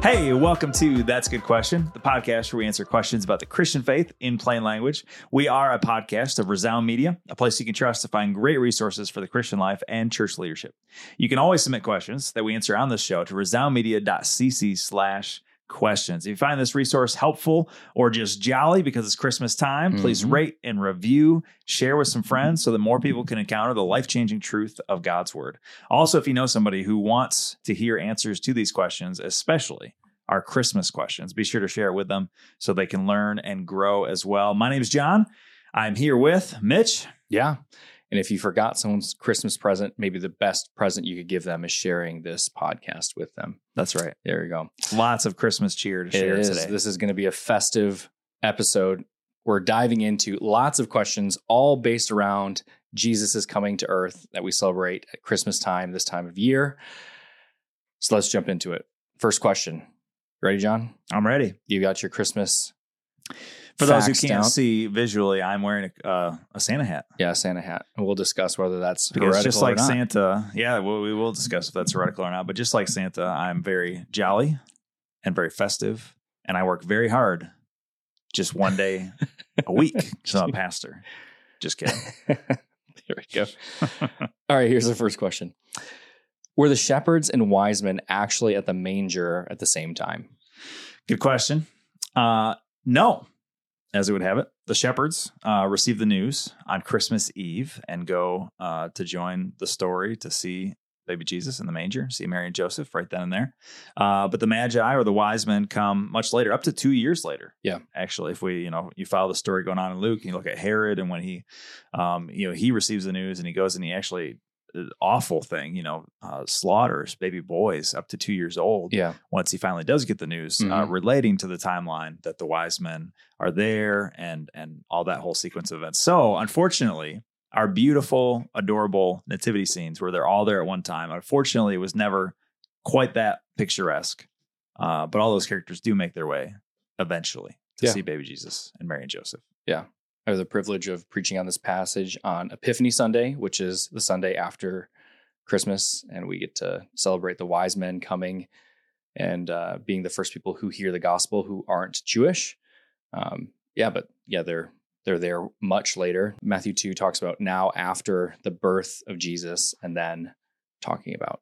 Hey, welcome to That's a Good Question, the podcast where we answer questions about the Christian faith in plain language. We are a podcast of Resound Media, a place you can trust to find great resources for the Christian life and church leadership. You can always submit questions that we answer on this show to resoundmedia.cc/questions. If you find this resource helpful or just jolly because it's Christmas time, please rate and review, share with some friends so that more people can encounter the life-changing truth of God's word. Also, if you know somebody who wants to hear answers to these questions, especially our Christmas questions, be sure to share it with them so they can learn and grow as well. My name is John. I'm here with Mitch. Yeah. And if you forgot someone's Christmas present, maybe the best present you could give them is sharing this podcast with them. That's right. There you go. Lots of Christmas cheer to share today. This is going to be a festive episode. We're diving into lots of questions, all based around Jesus is coming to earth that we celebrate at Christmas time, this time of year. So let's jump into it. First question. Ready, John? I'm ready. You got your Christmas. For those who can't see visually, I'm wearing a Santa hat. Yeah, a Santa hat. And we'll discuss whether that's because heretical just like or not. Santa, yeah, we will discuss if that's heretical or not. But just like Santa, I'm very jolly and very festive, and I work very hard just one day a week. So I'm a pastor. Just kidding. There we go. All right, here's the first question. Were the shepherds and wise men actually at the manger at the same time? Good question. No, as it would have it. The shepherds receive the news on Christmas Eve and go to join the story to see baby Jesus in the manger, see Mary and Joseph right then and there. But the Magi or the wise men come much later, up to 2 years later. Yeah. Actually, if you follow the story going on in Luke, and you look at Herod, and when he receives the news and he goes and he actually, awful thing, slaughters baby boys up to 2 years old. Yeah. Once he finally does get the news, relating to the timeline that the wise men are there and all that whole sequence of events. So unfortunately, our beautiful, adorable nativity scenes where they're all there at one time, unfortunately, it was never quite that picturesque. But all those characters do make their way eventually to see baby Jesus and Mary and Joseph. Yeah. I have the privilege of preaching on this passage on Epiphany Sunday, which is the Sunday after Christmas. And we get to celebrate the wise men coming and being the first people who hear the gospel who aren't Jewish. They're there much later. Matthew 2 talks about now after the birth of Jesus and then talking about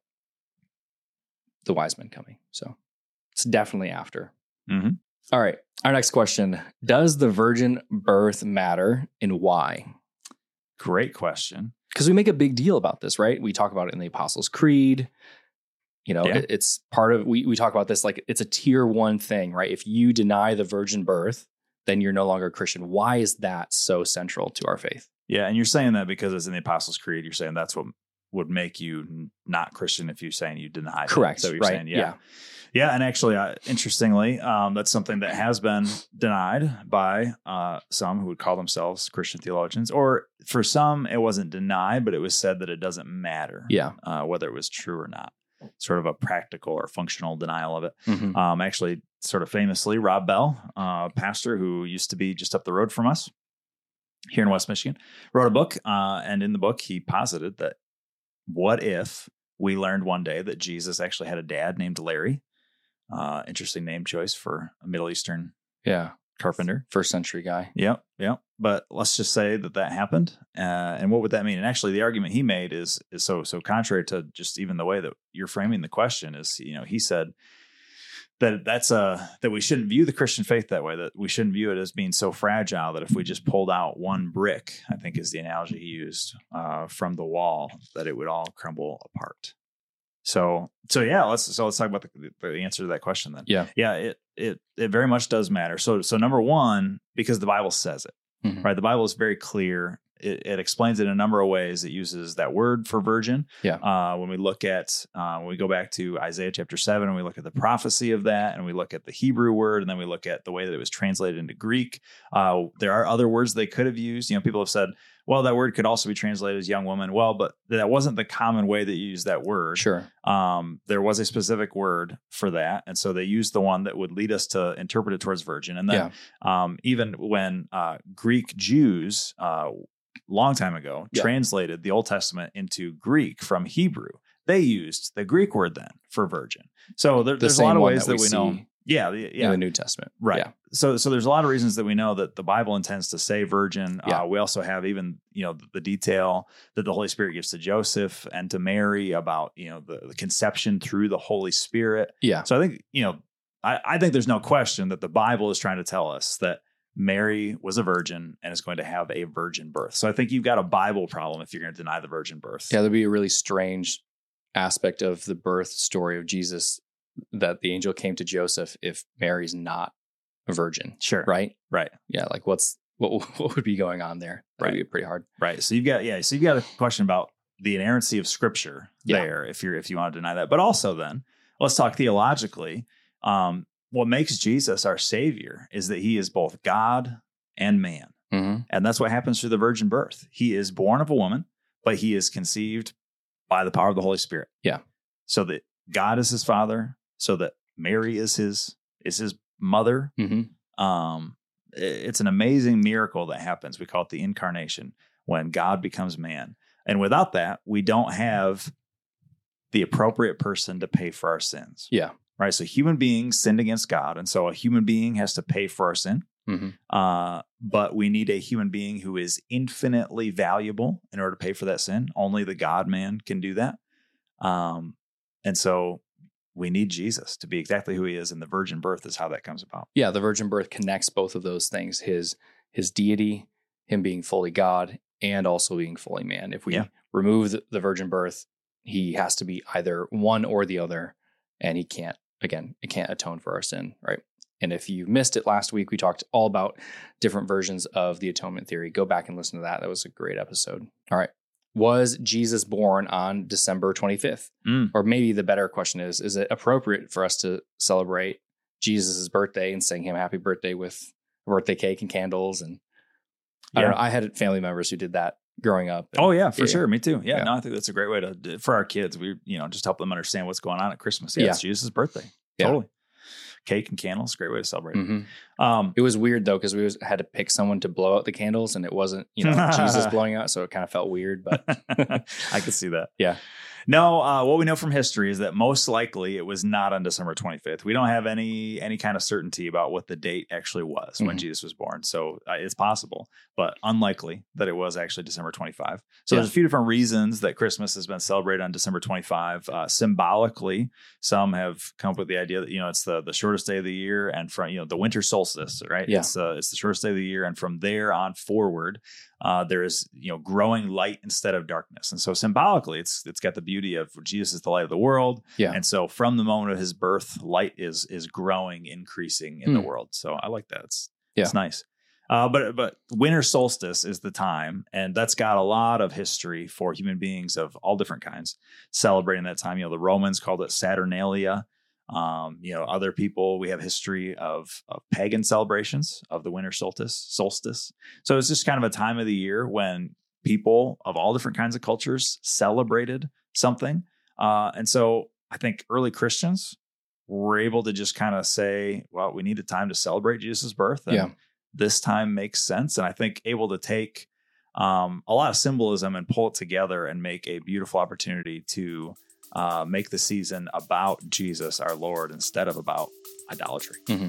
the wise men coming. So it's definitely after. Mm-hmm. All right. Our next question. Does the virgin birth matter and why? Great question. Because we make a big deal about this, right? We talk about it in the Apostles' Creed. It's part of, we talk about this like it's a tier 1 thing, right? If you deny the virgin birth, then you're no longer a Christian. Why is that so central to our faith? Yeah, and you're saying that because it's in the Apostles' Creed. You're saying that's what would make you not Christian if you're saying you deny it. Correct. So you're right. saying, yeah. And actually, interestingly, that's something that has been denied by some who would call themselves Christian theologians. Or for some, it wasn't denied, but it was said that it doesn't matter whether it was true or not. Sort of a practical or functional denial of it. Mm-hmm. Actually, sort of famously, Rob Bell, pastor who used to be just up the road from us here in West Michigan, wrote a book. And in the book, he posited that what if we learned one day that Jesus actually had a dad named Larry? Interesting name choice for a Middle Eastern carpenter. First century guy. Yep. But let's just say that happened. And what would that mean? And actually, the argument he made is so contrary to just even the way that you're framing the question is, he said that we shouldn't view the Christian faith that way, that we shouldn't view it as being so fragile that if we just pulled out one brick, I think is the analogy he used, from the wall, that it would all crumble apart. So let's talk about the answer to that question then. It very much does matter. So number one, because the Bible says it, right? The Bible is very clear. It explains it in a number of ways. It uses that word for virgin. When we look at, when we go back to Isaiah chapter 7, and we look at the prophecy of that, and we look at the Hebrew word, and then we look at the way that it was translated into Greek. There are other words they could have used. People have said, well, that word could also be translated as young woman. Well, but that wasn't the common way that you use that word. Sure. There was a specific word for that. And so they used the one that would lead us to interpret it towards virgin. And then even when Greek Jews, long time ago, translated the Old Testament into Greek from Hebrew, they used the Greek word then for virgin. So there's a same lot of one ways that we know. see Yeah. in the New Testament. Right. Yeah. So there's a lot of reasons that we know that the Bible intends to say virgin. Yeah. We also have even, the detail that the Holy Spirit gives to Joseph and to Mary about, the conception through the Holy Spirit. Yeah. So I think, I think there's no question that the Bible is trying to tell us that Mary was a virgin and is going to have a virgin birth. So I think you've got a Bible problem if you're going to deny the virgin birth. Yeah, there'd be a really strange aspect of the birth story of Jesus that the angel came to Joseph if Mary's not a virgin. Sure. Right? Right. Yeah, like what would be going on there? That would be pretty hard. Right. So you've got a question about the inerrancy of Scripture there if you want to deny that. But also then, let's talk theologically. What makes Jesus our Savior is that he is both God and man. Mm-hmm. And that's what happens through the virgin birth. He is born of a woman, but he is conceived by the power of the Holy Spirit. Yeah. So that God is his father, so that Mary is his mother. Mm-hmm. It's an amazing miracle that happens. We call it the incarnation, when God becomes man. And without that, we don't have the appropriate person to pay for our sins. Yeah. Right. So human beings sinned against God. And so a human being has to pay for our sin. Mm-hmm. But we need a human being who is infinitely valuable in order to pay for that sin. Only the God man can do that. And so we need Jesus to be exactly who he is. And the virgin birth is how that comes about. Yeah. The virgin birth connects both of those things, his deity, him being fully God, and also being fully man. If we remove the virgin birth, he has to be either one or the other, and it can't atone for our sin, right? And if you missed it last week, we talked all about different versions of the atonement theory. Go back and listen to that. That was a great episode. All right. Was Jesus born on December 25th? Or maybe the better question is it appropriate for us to celebrate Jesus' birthday and sing him happy birthday with a birthday cake and candles? And I don't know. I had family members who did that growing up. And, for sure. Me too. Yeah. No, I think that's a great way to, for our kids, we, just help them understand what's going on at Christmas. Yeah. It's Jesus' birthday. Totally. Cake and candles, great way to celebrate. Mm-hmm. It was weird though, because we had to pick someone to blow out the candles, and it wasn't, Jesus blowing out, so it kind of felt weird. But I could see that. Yeah. No, what we know from history is that most likely it was not on December 25th. We don't have any kind of certainty about what the date actually was when Jesus was born. So it's possible, but unlikely that it was actually December 25. So there's a few different reasons that Christmas has been celebrated on December 25. Symbolically, some have come up with the idea that, it's the shortest day of the year, and from, the winter solstice, right? Yeah. It's the shortest day of the year. And from there on forward, there is, growing light instead of darkness. And so symbolically, it's got the beauty of Jesus is the light of the world. Yeah. And so from the moment of his birth, light is growing, increasing in the world. So I like that. It's nice. But winter solstice is the time, and that's got a lot of history for human beings of all different kinds celebrating that time. The Romans called it Saturnalia. Other people, we have history of pagan celebrations of the winter solstice. So it's just kind of a time of the year when people of all different kinds of cultures celebrated something. And so I think early Christians were able to just kind of say, well, we need a time to celebrate Jesus' birth. And this time makes sense. And I think able to take a lot of symbolism and pull it together and make a beautiful opportunity to make the season about Jesus, our Lord, instead of about idolatry. Mm-hmm.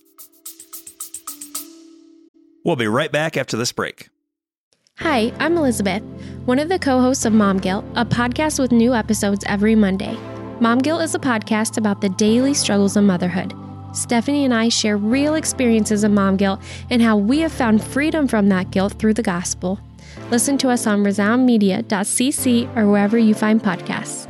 We'll be right back after this break. Hi, I'm Elizabeth, one of the co-hosts of Mom Guilt, a podcast with new episodes every Monday. Mom Guilt is a podcast about the daily struggles of motherhood. Stephanie and I share real experiences of mom guilt and how we have found freedom from that guilt through the gospel. Listen to us on resoundmedia.cc or wherever you find podcasts.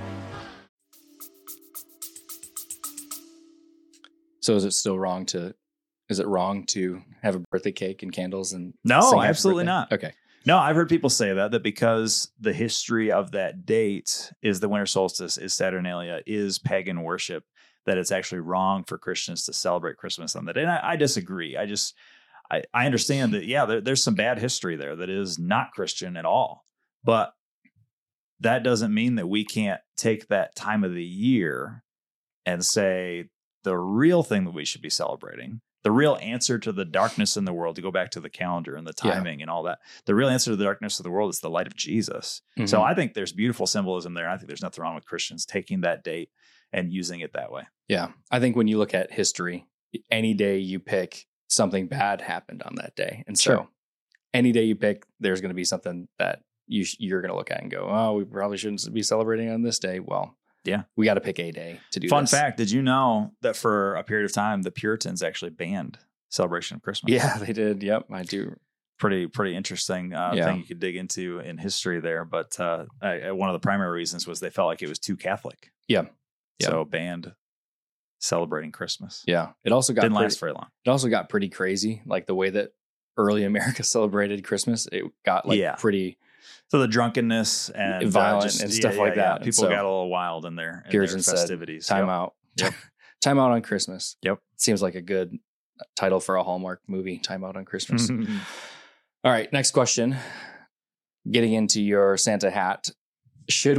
So is it wrong to have a birthday cake and candles and No, absolutely not. Okay. No, I've heard people say that because the history of that date is the winter solstice, is Saturnalia, is pagan worship, that it's actually wrong for Christians to celebrate Christmas on that day. And I disagree. I understand that, there's some bad history there that is not Christian at all. But that doesn't mean that we can't take that time of the year and say the real thing that we should be celebrating the real answer to the darkness in the world, to go back to the calendar and the timing and all that, the real answer to the darkness of the world is the light of Jesus. Mhm. So I think there's beautiful symbolism there. I think there's nothing wrong with Christians taking that date and using it that way. Yeah. I think when you look at history, any day you pick, something bad happened on that day. And so Sure. any day you pick, there's going to be something that you're going to look at and go, oh, we probably shouldn't be celebrating on this day. Well, yeah, we got to pick a day to do Fun this. fact, did you know that for a period of time, the Puritans actually banned celebration of Christmas? Yeah, they did. Yep, I do. Pretty interesting thing you could dig into in history there. But one of the primary reasons was they felt like it was too Catholic. Yeah. So banned celebrating Christmas. Yeah. It also got Didn't last very long. It also got pretty crazy. Like the way that early America celebrated Christmas, it got pretty So the drunkenness and violent and stuff like that. People So got a little wild in their Puritans said, festivities. time out. Yep. Time out on Christmas. Yep. Seems like a good title for a Hallmark movie, Time Out on Christmas. All right, next question. Getting into your Santa hat. Should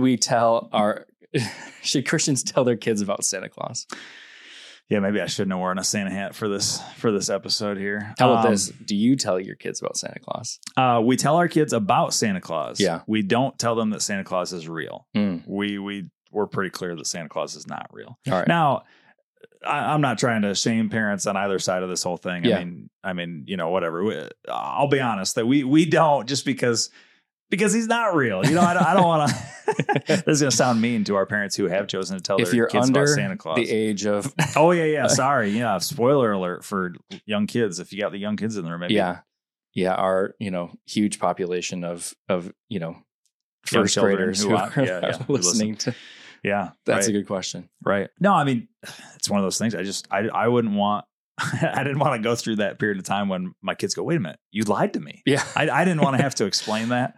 Christians tell their kids about Santa Claus? Yeah, maybe I shouldn't have worn a Santa hat for this episode here. How about this? Do you tell your kids about Santa Claus? We tell our kids about Santa Claus. Yeah. We don't tell them that Santa Claus is real. Mm. We're pretty clear that Santa Claus is not real. All right. Now, I'm not trying to shame parents on either side of this whole thing. Yeah. I mean, whatever. I'll be honest that we don't, just because he's not real. I don't want to. This is going to sound mean to our parents who have chosen to tell if their you're kids under about Santa Claus. the age of Oh yeah. Sorry. Yeah. Spoiler alert for young kids. If you got the young kids in there, maybe. Yeah. Our huge population of first children graders who who are- are yeah, yeah, who listening to. Yeah. That's right. a good question. Right. No, I mean, it's one of those things. I wouldn't want. I didn't want to go through that period of time when my kids go, wait a minute, you lied to me. Yeah. I didn't want to have to explain that.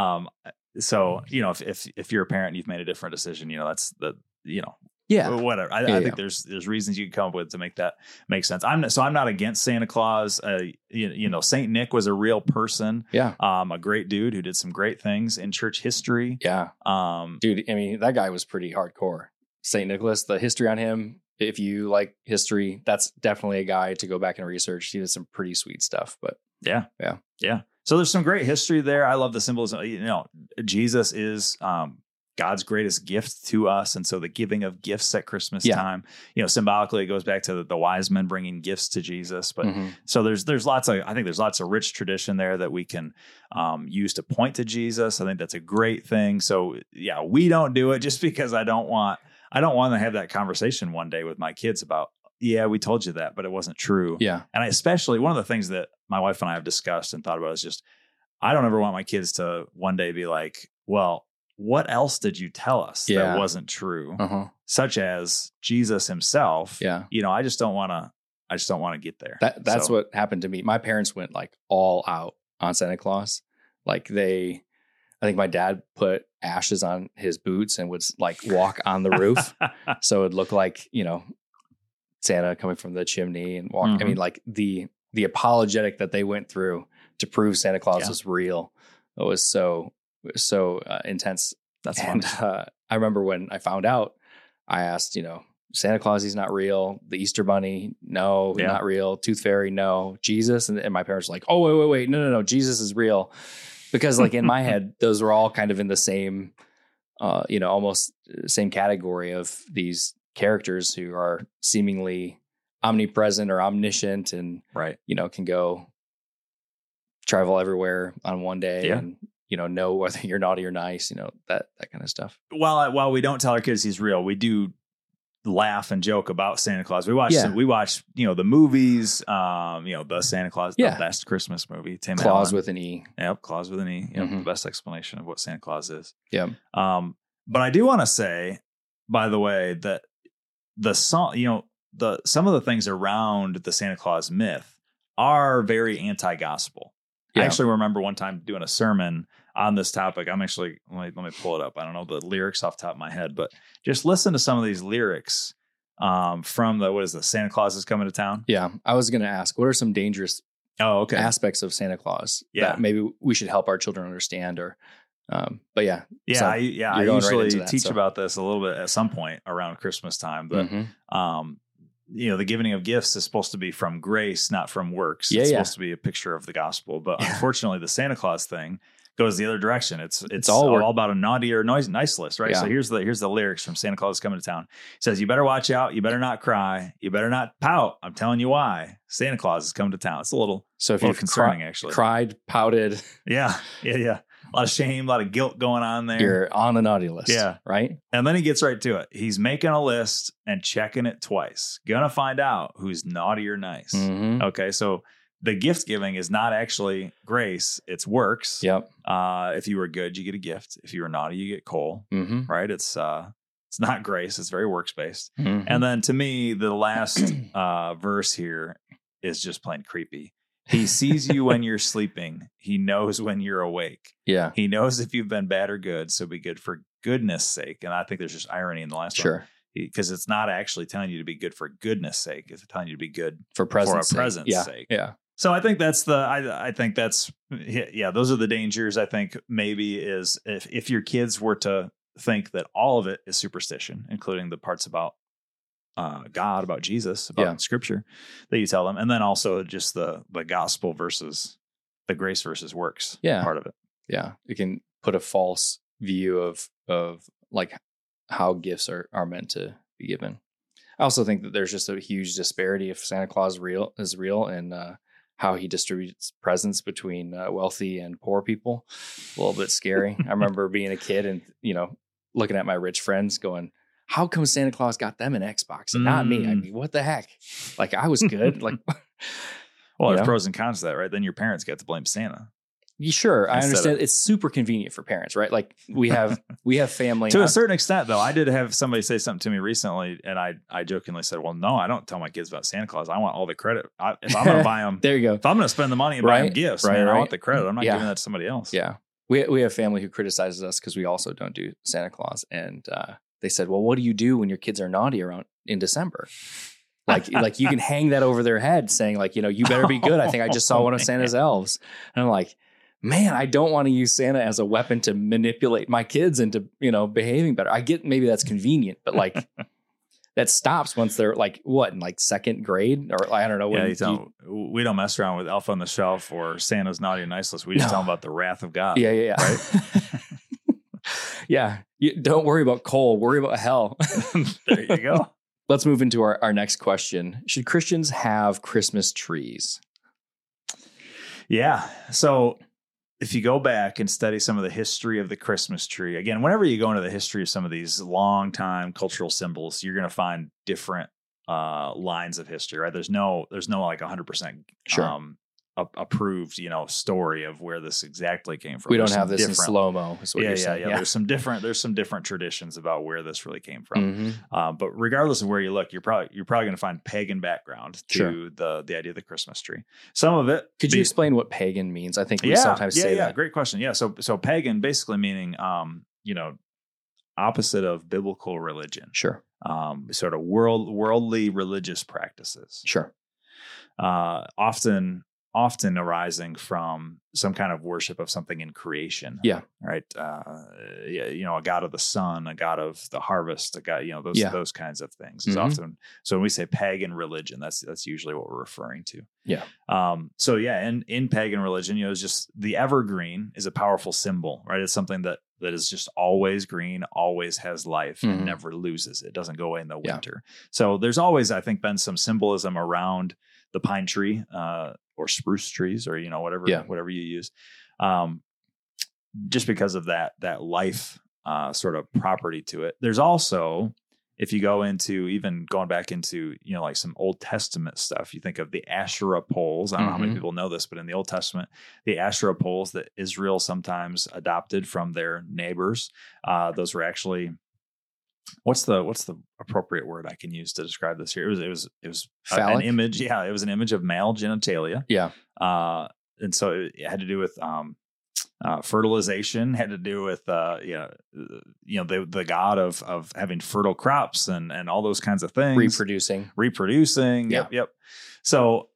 So, if you're a parent and you've made a different decision, that's whatever. I think there's reasons you can come up with to make that make sense. I'm not against Santa Claus. Saint Nick was a real person. Yeah. A great dude who did some great things in church history. Yeah. Dude, I mean, that guy was pretty hardcore. St. Nicholas, the history on him, if you like history, that's definitely a guy to go back and research. He did some pretty sweet stuff, but yeah. So there's some great history there. I love the symbolism. Jesus is God's greatest gift to us. And so the giving of gifts at Christmas time, symbolically it goes back to the wise men bringing gifts to Jesus. But so there's lots of rich tradition there that we can use to point to Jesus. I think that's a great thing. So yeah, we don't do it just because I don't want to have that conversation one day with my kids about, yeah, we told you that, but it wasn't true. yeah. And especially one of the things that my wife and I have discussed and thought about is just, I don't ever want my kids to one day be like, well, what else did you tell us that wasn't true? Such as Jesus himself. Yeah. I just don't want to get there. That's what happened to me. My parents went like all out on Santa Claus. Like I think my dad put ashes on his boots and would like walk on the roof. So it'd look like, Santa coming from the chimney and walk. I mean, like the apologetic that they went through to prove Santa Claus was real. It was so intense. That's and I remember when I found out, I asked, Santa Claus, he's not real. The Easter Bunny, no, not real. Tooth Fairy, no. Jesus, and my parents were like, oh wait, no, Jesus is real, because like in my head, those were all kind of in the same, almost same category of these characters who are seemingly omnipresent or omniscient, and can go travel everywhere on one day and know whether you're naughty or nice, that kind of stuff. While we don't tell our kids he's real, we do laugh and joke about Santa Claus. We watch the movies, the Santa Claus, the best Christmas movie, Tim Claus Allen. with an E. Yep, Claus with an E. The best explanation of what Santa Claus is. Yeah. But I do want to say, by the way, that the song, some of the things around the Santa Claus myth are very anti-gospel. Yeah. I actually remember one time doing a sermon on this topic. I'm actually, let me pull it up. I don't know the lyrics off the top of my head, but just listen to some of these lyrics from the Santa Claus is coming to town. Yeah. I was going to ask, what are some dangerous aspects of Santa Claus that maybe we should help our children understand, or, but yeah. Yeah. So I usually right into that, teach about this a little bit at some point around Christmas time, but the giving of gifts is supposed to be from grace, not from works. Yeah, it's yeah. supposed to be a picture of the gospel. But unfortunately, the Santa Claus thing goes the other direction. It's all about a naughty or nice list, right? Yeah. So here's the lyrics from Santa Claus is Coming to Town. It says, "You better watch out. You better not cry. You better not pout. I'm telling you why. Santa Claus is coming to town." It's a little concerning, actually. Cried, pouted. Yeah. A lot of shame, a lot of guilt going on there. You're on the naughty list. Yeah. Right? And then he gets right to it. He's making a list and checking it twice. Gonna find out who's naughty or nice. Mm-hmm. Okay, so the gift giving is not actually grace, it's works. Yep. If you were good, you get a gift. If you were naughty, you get coal. Mm-hmm. Right? It's not grace, it's very works based. Mm-hmm. And then to me, the last verse here is just plain creepy. He sees you when you're sleeping. He knows when you're awake. Yeah. He knows if you've been bad or good, so be good for goodness sake. And I think there's just irony in the last one. Sure. Because it's not actually telling you to be good for goodness sake. It's telling you to be good for presence sake. Yeah. So I think that's those are the dangers. I think maybe is if your kids were to think that all of it is superstition, including the parts about God, about Jesus, about Scripture that you tell them, and then also just the gospel versus the grace versus works part of it. Yeah, it can put a false view of like how gifts are meant to be given. I also think that there's just a huge disparity if Santa Claus is real and how he distributes presents between wealthy and poor people. A little bit scary. I remember being a kid and looking at my rich friends going, how come Santa Claus got them an Xbox and not me? I mean, what the heck? Like, I was good. Like, well, there's pros and cons to that, right? Then your parents get to blame Santa. Sure, I understand. It's super convenient for parents, right? Like we have family to a certain extent, though. I did have somebody say something to me recently, and I jokingly said, "Well, no, I don't tell my kids about Santa Claus. I want all the credit. If I'm going to buy them, there you go. If I'm going to spend the money and buy them gifts, I want the credit. I'm not giving that to somebody else." Yeah, we have family who criticizes us because we also don't do Santa Claus, and they said, "Well, what do you do when your kids are naughty around in December?" Like you can hang that over their head, saying like, you better be good. I think I just saw one of Santa's elves, and I'm like, man, I don't want to use Santa as a weapon to manipulate my kids into, behaving better. I get maybe that's convenient, but like that stops once they're like, what, in like second grade? Or I don't know. We don't mess around with Elf on the Shelf or Santa's Naughty and Nice List. We just tell them about the wrath of God. Yeah. Right? Yeah. Don't worry about coal. Worry about hell. There you go. Let's move into our next question. Should Christians have Christmas trees? Yeah. So if you go back and study some of the history of the Christmas tree, again, whenever you go into the history of some of these long time cultural symbols, you're going to find different lines of history, right? There's no like 100% approved, story of where this exactly came from. We don't have this in slow-mo. Is what you're saying. Yeah. There's some different traditions about where this really came from. Mm-hmm. But regardless of where you look, you're probably going to find pagan background to the idea of the Christmas tree. Some of it. Could you explain what pagan means? I think we sometimes say that. Great question. Yeah. So pagan basically meaning, opposite of biblical religion. Sure. Sort of worldly religious practices. Sure. Often arising from some kind of worship of something in creation. Yeah. Right. A god of the sun, a god of the harvest, a god, those kinds of things is often. So when we say pagan religion, that's usually what we're referring to. Yeah. In pagan religion, it's just the evergreen is a powerful symbol, right? It's something that is just always green, always has life and never loses. It doesn't go away in the winter. So there's always, I think, been some symbolism around the pine tree, or spruce trees, or whatever you use, just because of that life sort of property to it. There's also, if you go into even going back into like some Old Testament stuff, you think of the Asherah poles. I don't know how many people know this, but in the Old Testament, the Asherah poles that Israel sometimes adopted from their neighbors, those were actually. What's the appropriate word I can use to describe this here? It was an image. Yeah, it was an image of male genitalia. Yeah. And so it had to do with fertilization, had to do with the god of having fertile crops and all those kinds of things. Reproducing. Yep. So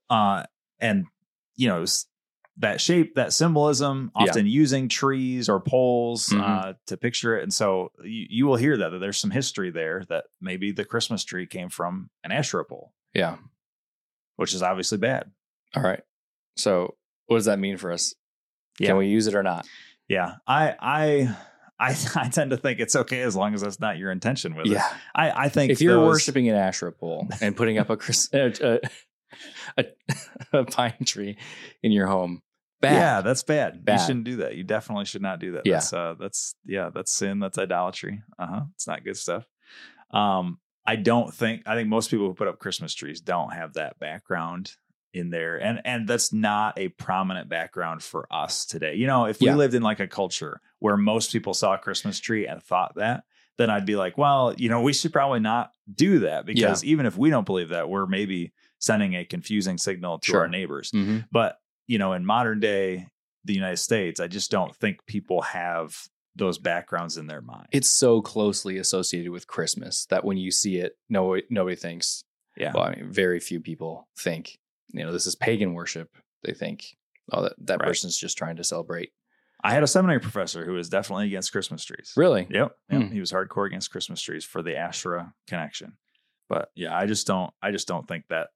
that shape, that symbolism, often using trees or poles to picture it. And so you will hear that there's some history there that maybe the Christmas tree came from an Asherah pole. Yeah. which is obviously bad. All right. So what does that mean for us? Yeah. Can we use it or not? Yeah. I tend to think it's okay as long as that's not your intention with it. I think if you're worshiping an Asherah pole and putting up a pine tree in your home, bad. Yeah, that's bad. Bad. You shouldn't do that. You definitely should not do that. Yeah. That's sin. That's idolatry. It's not good stuff. I think most people who put up Christmas trees don't have that background in there. And that's not a prominent background for us today. You know, if we lived in like a culture where most people saw a Christmas tree and thought that, then I'd be like, well, you know, we should probably not do that, because even if we don't believe that, we're maybe sending a confusing signal to our neighbors. Mm-hmm. But, you know, in modern day, the United States, I just don't think people have those backgrounds in their mind. It's so closely associated with Christmas that when you see it, nobody thinks, well, I mean, very few people think, you know, this is pagan worship. They think, oh, that person's just trying to celebrate. I had a seminary professor who was definitely against Christmas trees. Really? Yep. He was hardcore against Christmas trees for the Asherah connection. But yeah, I just don't think that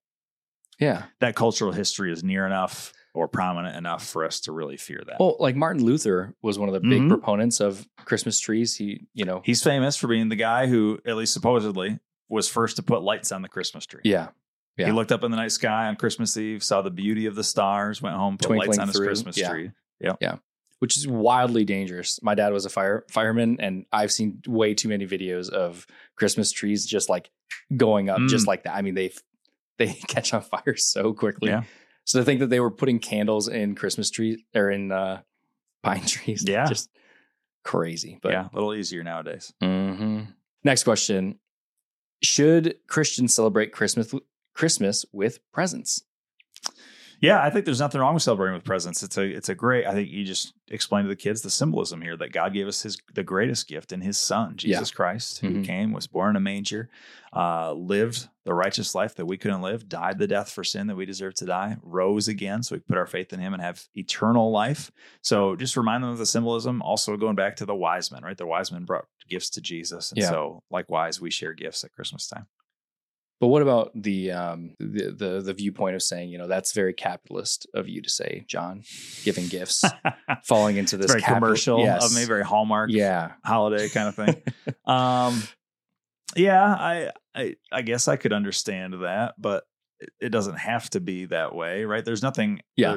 that cultural history is near enough or prominent enough for us to really fear that. Well, like Martin Luther was one of the big proponents of Christmas trees. He's famous for being the guy who, at least supposedly, was first to put lights on the Christmas tree. Yeah. He looked up in the night sky on Christmas Eve, saw the beauty of the stars, went home, put lights on his Christmas tree. Yeah. Which is wildly dangerous. My dad was a fireman, and I've seen way too many videos of Christmas trees just like going up just like that. I mean, they catch on fire so quickly. Yeah. So to think that they were putting candles in Christmas trees or in pine trees, just crazy. But a little easier nowadays. Mm-hmm. Next question: should Christians celebrate Christmas with presents? Yeah, I think there's nothing wrong with celebrating with presents. It's a great. I think you just explained to the kids the symbolism here that God gave us the greatest gift in His Son, Jesus Christ, who came, was born in a manger, lived the righteous life that we couldn't live, died the death for sin that we deserve to die, rose again so we could put our faith in Him and have eternal life. So just remind them of the symbolism. Also going back to the wise men, right? The wise men brought gifts to Jesus, and so likewise we share gifts at Christmas time. But what about the viewpoint of saying, you know, that's very capitalist of you to say, John, giving gifts, falling into this very commercial, of maybe very Hallmark, holiday kind of thing. I guess I could understand that, but it doesn't have to be that way, right? There's nothing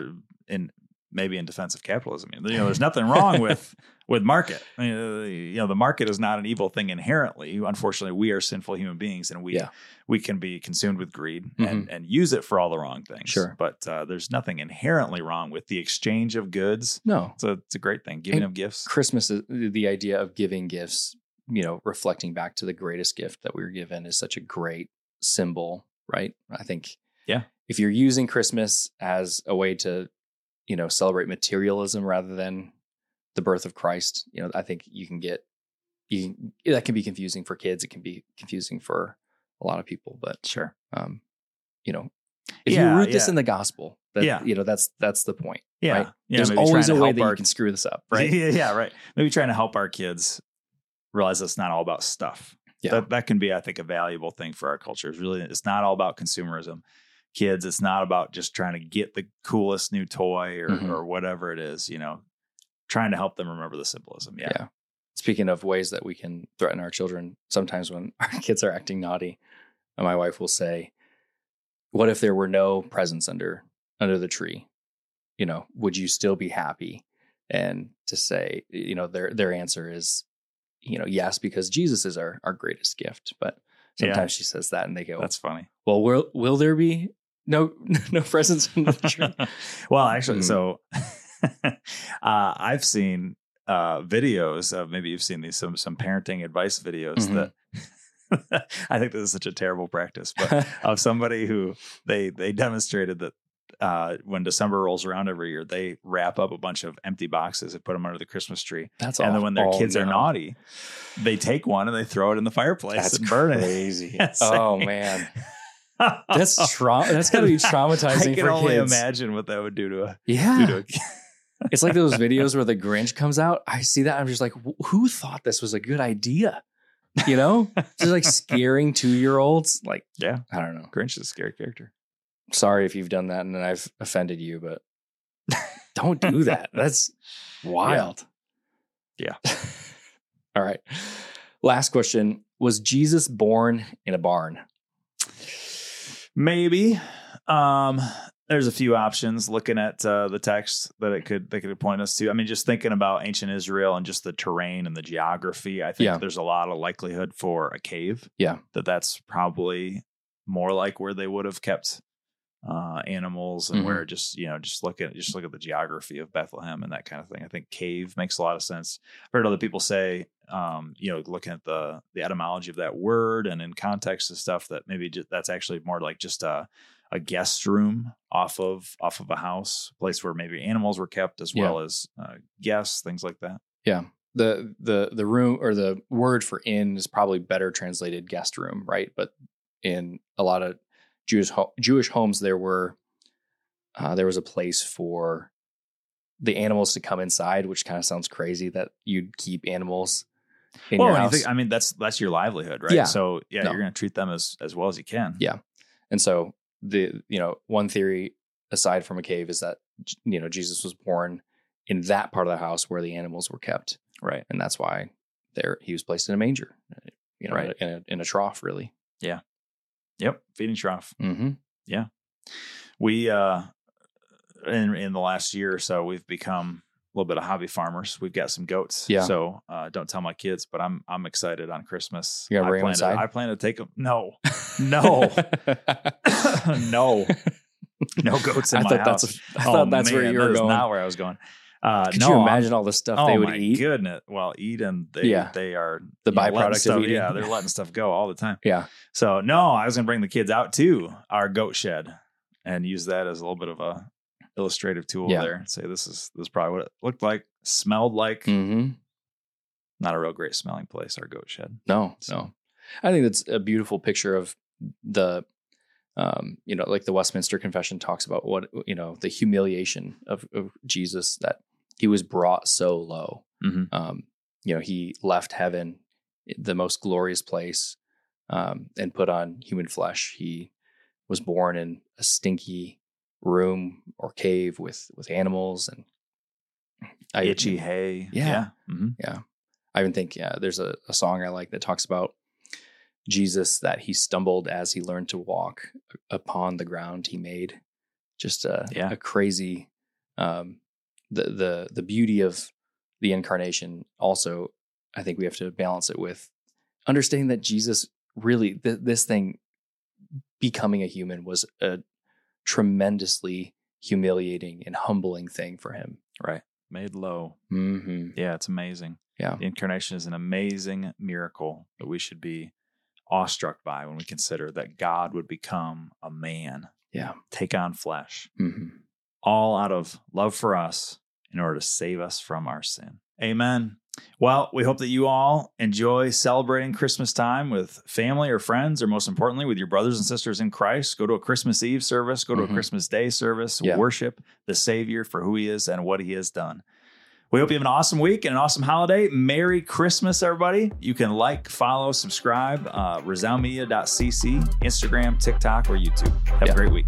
maybe in defense of capitalism. You know, there's nothing wrong with market. I mean, you know, the market is not an evil thing inherently. Unfortunately, we are sinful human beings, and we can be consumed with greed and use it for all the wrong things. Sure. But there's nothing inherently wrong with the exchange of goods. No. It's a great thing. Giving of gifts. Christmas is the idea of giving gifts, you know, reflecting back to the greatest gift that we were given is such a great symbol, right? I think if you're using Christmas as a way to, you know, celebrate materialism rather than the birth of Christ, you know, I think that can be confusing for kids. It can be confusing for a lot of people, but sure. You know, if you root this in the gospel, you know, that's the point. Yeah. Right? Yeah. There's always a way that you can screw this up, right? Yeah. Right. Maybe trying to help our kids realize it's not all about stuff. Yeah. That can be, I think, a valuable thing for our culture. It's not all about consumerism. Kids, it's not about just trying to get the coolest new toy or whatever it is, you know, trying to help them remember the symbolism. Yeah. Speaking of ways that we can threaten our children, sometimes when our kids are acting naughty, my wife will say, what if there were no presents under the tree? You know, would you still be happy? And to say, you know, their answer is, you know, yes, because Jesus is our greatest gift. But sometimes she says that and they go, that's funny. Well, will there be no presents under the tree? Well, actually, so I've seen videos of, maybe you've seen these, some parenting advice videos that I think this is such a terrible practice, but of somebody who they demonstrated that when December rolls around every year, they wrap up a bunch of empty boxes and put them under the Christmas tree. That's and then when their kids are naughty, they take one and they throw it in the fireplace and burn it. Crazy. Oh man. That's got to be traumatizing for kids. I can only imagine what that would do to a kid. It's like those videos where the Grinch comes out. I see that. I'm just like, who thought this was a good idea? you know, just like scaring 2-year-olds. Like, Yeah. I don't know. Grinch is a scary character. Sorry if you've done that and I've offended you, but don't do that. That's wild. Yeah. All right. Last question. Was Jesus born in a barn? Maybe. There's a few options looking at the text that they could point us to. I mean, just thinking about ancient Israel and just the terrain and the geography, I think there's a lot of likelihood for a cave. Yeah. That's probably more like where they would have kept animals, and where just look at the geography of Bethlehem and that kind of thing. I think cave makes a lot of sense. I've heard other people say, looking at the etymology of that word and in context of stuff, that maybe that's actually more like just a guest room off of a house, a place where maybe animals were kept as well as guests, things like that. Yeah. The room, or the word for inn, is probably better translated guest room, right? But in a lot of Jewish homes, there was a place for the animals to come inside, which kind of sounds crazy that you'd keep animals in your house. That's your livelihood, right? Yeah. So you're going to treat them as well as you can. Yeah. And so one theory aside from a cave is that, Jesus was born in that part of the house where the animals were kept. Right. And that's why he was placed in a manger, right. in a trough, really. Yeah. Yep. Feeding trough. Mm-hmm. Yeah. We, in the last year or so, we've become a little bit of hobby farmers. We've got some goats. Yeah. So don't tell my kids, but I'm excited on Christmas. You gotta bring them inside? I plan to take them. No. No goats in my house. I thought that's where you were going. Not where I was going. Could you imagine all the stuff they would eat? Oh my goodness. Well, eat, and they are the byproduct of eating. Yeah, they're letting stuff go all the time. Yeah. So no, I was going to bring the kids out to our goat shed and use that as a little bit of a illustrative tool there, and say this is probably what it looked like, smelled like. Mm-hmm. Not a real great smelling place, our goat shed. No. I think that's a beautiful picture of the, like the Westminster Confession talks about what, the humiliation of Jesus, that he was brought so low. Mm-hmm. He left heaven, the most glorious place, and put on human flesh. He was born in a stinky room or cave with animals and itchy hay. Yeah. Mm-hmm. Yeah. I even think, there's a song I like that talks about Jesus, that he stumbled as he learned to walk upon the ground he made. Just a crazy, the beauty of the incarnation. Also, I think we have to balance it with understanding that Jesus really, this thing, becoming a human, was a tremendously humiliating and humbling thing for him. Right. Made low. Mm-hmm. Yeah. It's amazing. Yeah. The incarnation is an amazing miracle that we should be awestruck by when we consider that God would become a man. Yeah. Take on flesh. Mm-hmm. All out of love for us in order to save us from our sin. Amen. Well, we hope that you all enjoy celebrating Christmas time with family or friends, or most importantly, with your brothers and sisters in Christ. Go to a Christmas Eve service, go to a Christmas Day service, worship the Savior for who he is and what he has done. We hope you have an awesome week and an awesome holiday. Merry Christmas, everybody. You can follow, subscribe, resoundmedia.cc, Instagram, TikTok, or YouTube. Have a great week.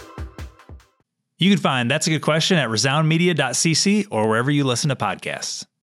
You can find That's a Good Question at resoundmedia.cc or wherever you listen to podcasts.